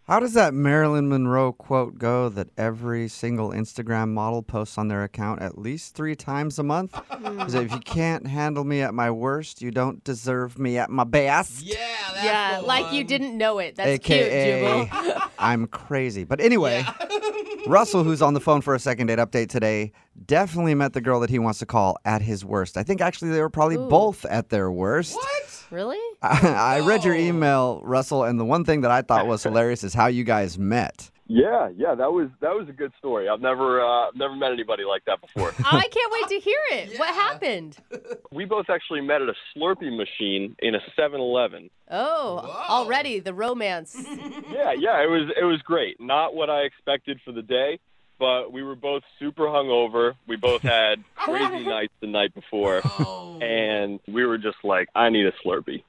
How does that Marilyn Monroe quote go that every single Instagram model posts on their account at least 3 times a month? Because if you can't handle me at my worst, you don't deserve me at my best. Yeah, that's Yeah, the like one. you didn't know it. That's AKA, cute, Jubal. I'm crazy. But anyway, Russell, who's on the phone for a second date update today, definitely met the girl that he wants to call at his worst. I think actually they were probably Ooh. both at their worst. What? Really? I read your No. email, Russell, and the one thing that I thought was hilarious is how you guys met. Yeah, that was a good story. I've never met anybody like that before. I can't wait to hear it. What Yeah. happened? We both actually met at a Slurpee machine in a 7-Eleven. Oh, Whoa. already the romance. Yeah, it was great. Not what I expected for the day, but we were both super hungover. We both had crazy nights the night before, Oh. and we were just like, I need a Slurpee.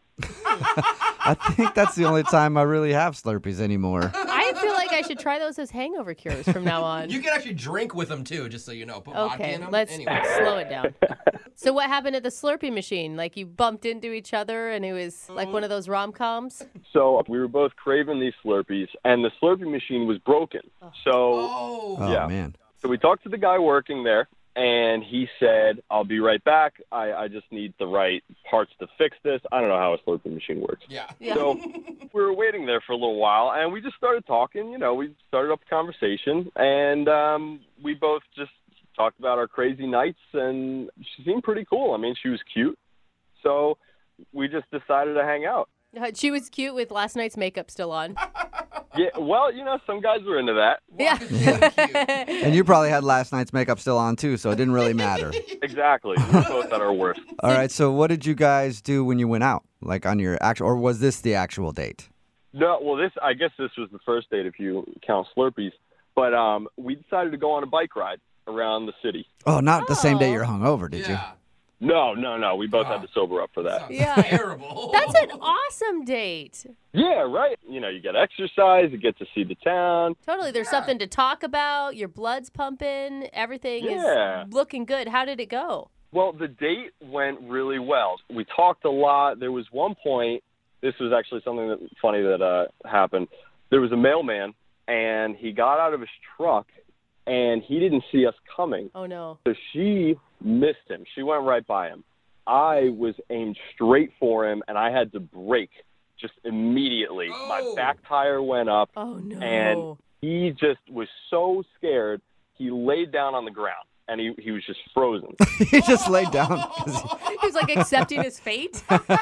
I think that's the only time I really have Slurpees anymore. I feel like I should try those as hangover cures from now on. You can actually drink with them too, just so you know. Put vodka Okay, in them. let's Anyway. slow it down. So what happened at the Slurpee machine? Like you bumped into each other and it was like one of those rom-coms? So we were both craving these Slurpees, and the Slurpee machine was broken. So Oh. Oh, Yeah. man. So we talked to the guy working there, and he said, I'll be right back. I just need the right parts to fix this. I don't know how a Slurpee machine works. Yeah. Yeah. So we were waiting there for a little while, and we just started talking. You know, we started up a conversation, and we both just talked about our crazy nights, and she seemed pretty cool. I mean, she was cute. So we just decided to hang out. She was cute with last night's makeup still on. Yeah, well, you know, some guys were into that. Yeah. And you probably had last night's makeup still on, too, so it didn't really matter. Exactly. We were both at our worst. All right, so what did you guys do when you went out? Like on your actual, or was this the actual date? No, well, I guess this was the first date if you count Slurpees. But we decided to go on a bike ride around the city. Oh, not the same day Oh. you're hungover, did you? Yeah. No. We both had to sober up for that. Sounds Yeah. terrible. That's an awesome date. Yeah, right. You know, you get exercise, you get to see the town. Totally. There's something to talk about. Your blood's pumping. Everything Yeah. is looking good. How did it go? Well, the date went really well. We talked a lot. There was one point, this was actually something funny that happened. There was a mailman, and he got out of his truck, and he didn't see us coming. Oh, no. So she missed him. She went right by him. I was aimed straight for him, and I had to brake just immediately. My Oh. back tire went up, Oh, no. and he just was so scared, he laid down on the ground, and he was just frozen. He just laid down. 'cause He was like accepting his fate.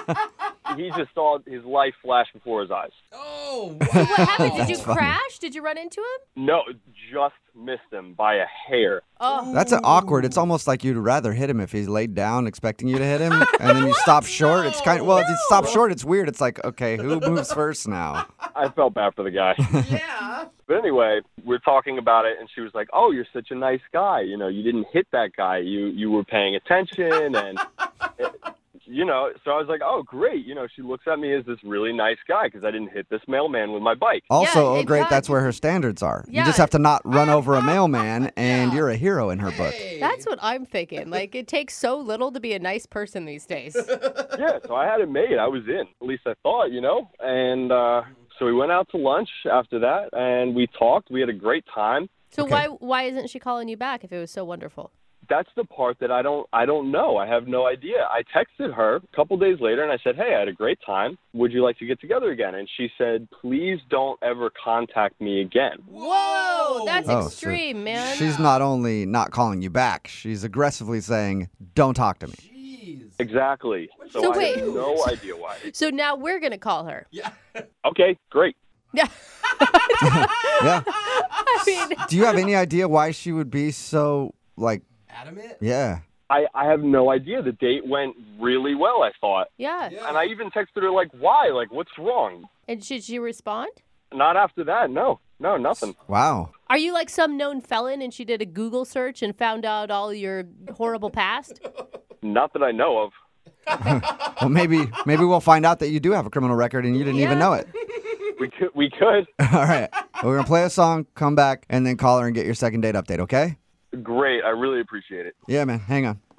He just saw his life flash before his eyes. Oh, So what happened? Did you That's funny. crash? Did you run into him? No, just missed him by a hair. Oh, That's awkward. It's almost like you'd rather hit him if he's laid down expecting you to hit him, and then you stop short. It's kind of, well, if you stop short, it's weird. It's like, okay, who moves first now? I felt bad for the guy. Yeah. But anyway, we're talking about it, and she was like, "Oh, you're such a nice guy. You know, you didn't hit that guy. You were paying attention." And, you know, so I was like, "Oh, great." You know, she looks at me as this really nice guy because I didn't hit this mailman with my bike. Also, Yeah, oh, it great, does. that's where her standards are. You Yeah. just have to not run over a mailman, and you're a hero in her book. Hey. that's what I'm thinking. Like, it takes so little to be a nice person these days. Yeah, so I had it made. I was in. At least I thought, you know. And so we went out to lunch after that, and we talked. We had a great time. So Okay. why isn't she calling you back if it was so wonderful? That's the part that I don't know. I have no idea. I texted her a couple days later, and I said, "Hey, I had a great time. Would you like to get together again?" And she said, "Please don't ever contact me again." Whoa, that's Oh, so extreme, man. She's not only not calling you back, she's aggressively saying, don't talk to me. Jeez. Exactly. So, So I wait. have no idea why. So now we're going to call her. Yeah. Okay, great. Yeah. Yeah. I mean, Do you have any idea why she would be so, like, Adamant? yeah? I have no idea. The date went really well, I thought. yeah. Yeah. And I even texted her, like, why? Like, what's wrong? And should she respond? Not after that. No, nothing. Wow. Are you like some known felon and she did a Google search and found out all your horrible past? Not that I know of. Well, maybe we'll find out that you do have a criminal record and you didn't even Yeah. know it. We could. All right. Well, we're going to play a song, come back, and then call her and get your second date update, okay? Great. I really appreciate it. Yeah, man. Hang on.